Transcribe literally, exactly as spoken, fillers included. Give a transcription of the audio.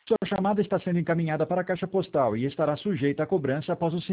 Sua chamada está sendo encaminhada para a caixa postal e estará sujeita a cobrança após o